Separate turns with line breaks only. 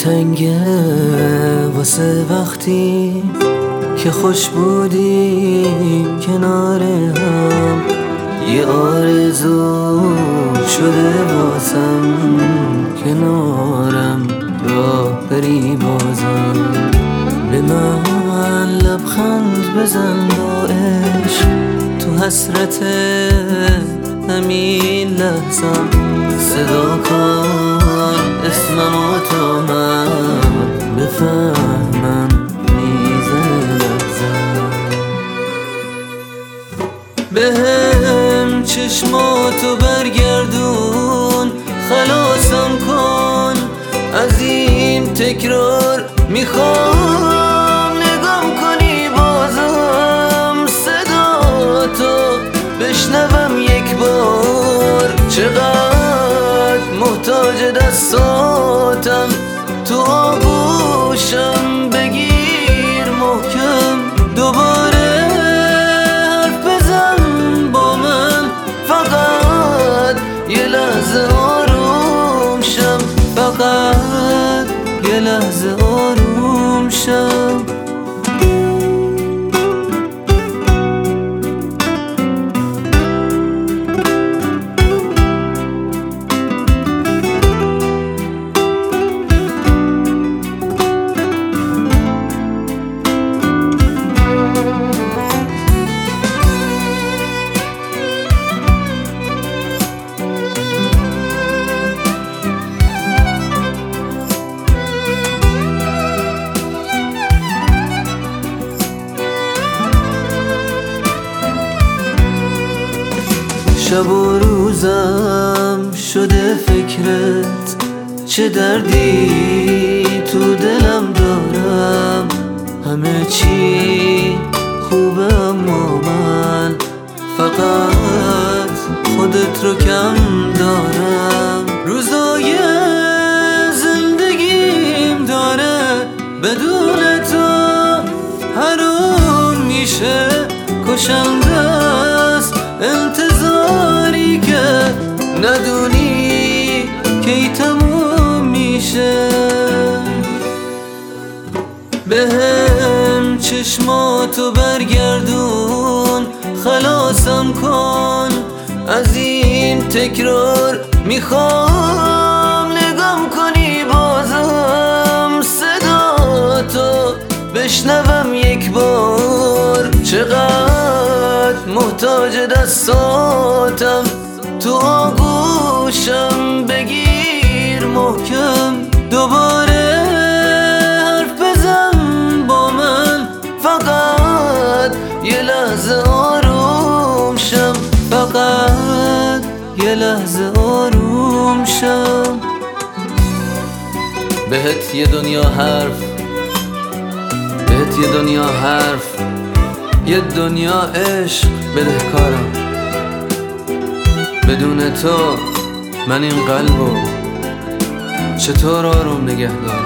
تنگه واسه وقتی که خوش بودیم کنار هم. یه آرزو شده واسم کنارم راه بری بازم. به من لبخند بزن با عشق تو حسرت همین لحظم. صدا کن اسممو تا من بفهمم میزنه لحظم. بهم چشماتو برگردون خلاصم کن از این تکرار. میخوام نگام کنی بازم صدا تو بشنوم یک بار. چقدر محتاج دستاتم تو آغوشم بگیر محکم. دوباره حرف بزن با من فقط یه لحظه آروم شم. فقط یه لحظه آروم شم. شب و روزم شده فکرت، چه دردی تو دلم دارم. همه چی خوبه اما من فقط خودت رو کم دارم. روزای زندگیم داره بدون تو حروم میشه. کشنده است انتظاری که ندونی کی تموم میشه. بهم چشماتو برگردون خلاصم کن از این تکرار. میخوام نگام کنی بازم صدا تو بشنوم یک بار. چقدر محتاج دستاتم تو آغوشم بگیر محکم. دوباره حرف بزن با من فقط یه لحظه آروم شم. فقط یه لحظه آروم شم. بهت یه دنیا حرف، بهت یه دنیا حرف، یه دنیا عشق بدهکارم. بدون تو من این قلبو چطور آروم نگه دارم؟